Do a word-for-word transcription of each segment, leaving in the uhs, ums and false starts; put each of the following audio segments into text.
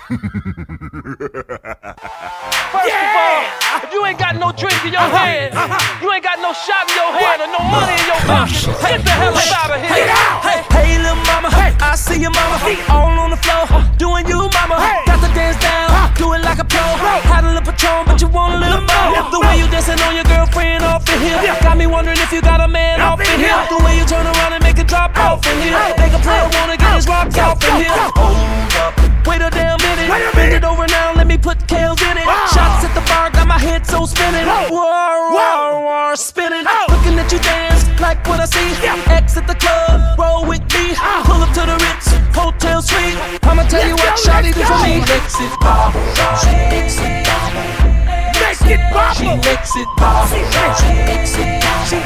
First yeah. of all, if you ain't got no drink in your uh-huh. hand, uh-huh. you ain't got no shot in your hand, or no money in your pocket, get the hell up out of here. Hey, hey, little mama, hey. I see your mama all on the floor, doing you, mama. Hey. Got the dance down, do it like a pro. Had a little Patron, but you want a little more. The way you dancing on your girlfriend off in here got me wondering if you got a man off in here. The way you turn around and make it drop off in here, make a player wanna get his rocks off in here. Hold up, wait a damn minute, bend it over now, let me put Kales in it. Shots at the bar, got my head so spinning. War, war, war, spinning. Looking at you dance, like what I see. X at the club, roll with me. Pull up to the Ritz, hotel suite. I'ma tell you what shawty do for me. Makes it pop, she makes it pop. Make it pop. She makes it pop. She makes it pop. She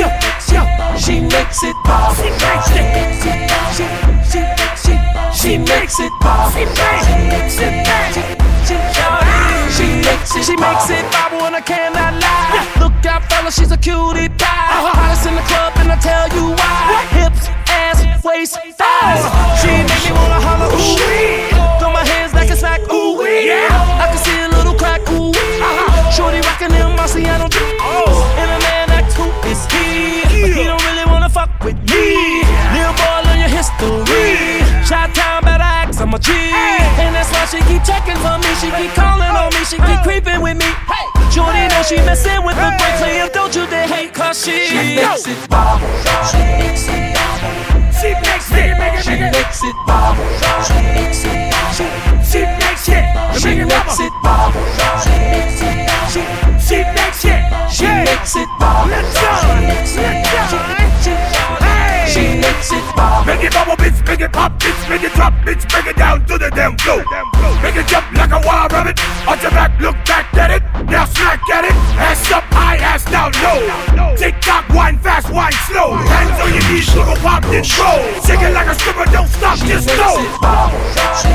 she makes it pop. She makes it pop. She she she she makes it pop. She makes it pop. She makes it, she makes it pop when I cannot lie. Look out, fella, she's a cutie pie. Hottest in the club, and I tell you why. Hips, ass, waist, thighs. She make me wanna holler, ooh wee. Throw my hands like a smack, ooh wee. I can see a little crack, ooh wee. Shorty rockin' them Marciano jeans. And a man asks who is he, but he don't really wanna fuck with me. Little boy, learn your history. Chi-town better act, I'm a G. And that's why she keep checking for me. She keep calling on me, she keep creeping with me. Shorty know she messin' with the great player. Don't you dare hate, cause she She makes it pop. She makes it pop. She makes it, she makes it pop. She makes it pop. She makes it, she makes it pop. She makes it pop. She makes it, she makes it pop. Let's go, let's go. She makes it pop. Make it bubble, bitch, make it pop, bitch, make it drop, bitch, make it down to the damn floor. Make it jump like a wild rabbit. On your back, look back at it. Now smack at it. Ass up high, ass down low. Tick tock, wine fast, wine slow. Hands on your knees, look pop, then roll. Shake it like a stripper, don't stop, just go.